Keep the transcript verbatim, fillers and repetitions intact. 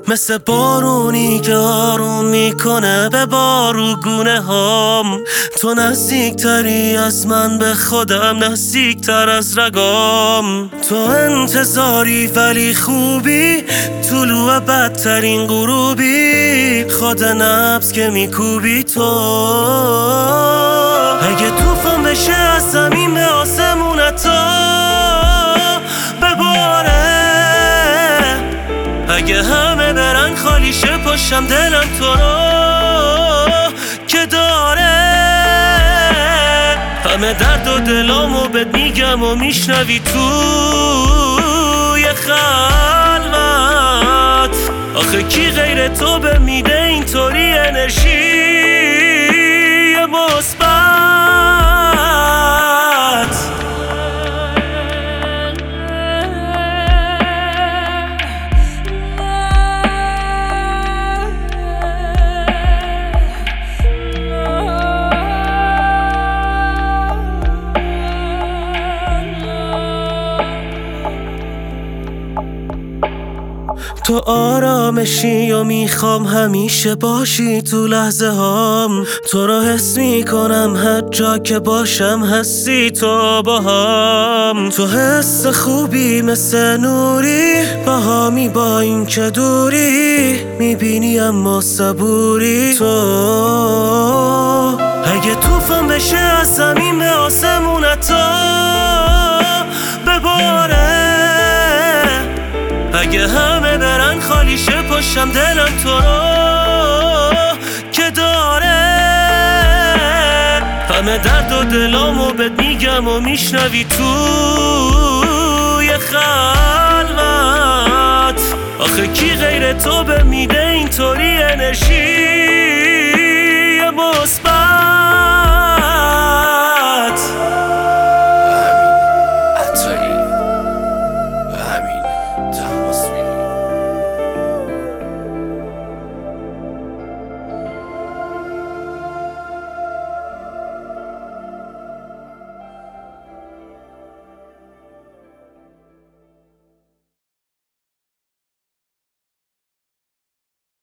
مثل بارونی که آروم میکنه به باروگونه هام. تو نزدیکتری از من به خودم، نزدیکتر از رگام. تو انتظاری ولی خوبی، طلوع بدترین غروبی، خود نبض که میکوبی تو. اگه طوفان بشه از زمین به آسمونت تا بباره، اگه همه برن خالی شه پشتم دلم تو رو که داره. همه درد و دلامو بهت میگم و میشنوی توی خلوت. آخه کی غیر تو به میده اینطوری انرژی مثبت؟ تو آرامشی و میخوام همیشه باشی تو لحظه هام. تو رو حس میکنم هر جا که باشم، هستی تو با هم. تو حس خوبی مثل نوری، باهامی با این که دوری، میبینی اما صبوری تو. اگه طوفان بشه از زمین به آسمونت تا بباره، اگه همه برن خالی شه پشتم دلم تو رو که داره. همه درد و دلامو بهت میگم و میشنوی توی خلوت. آخه کی غیر تو به میده اینطوری انرژی مثبت؟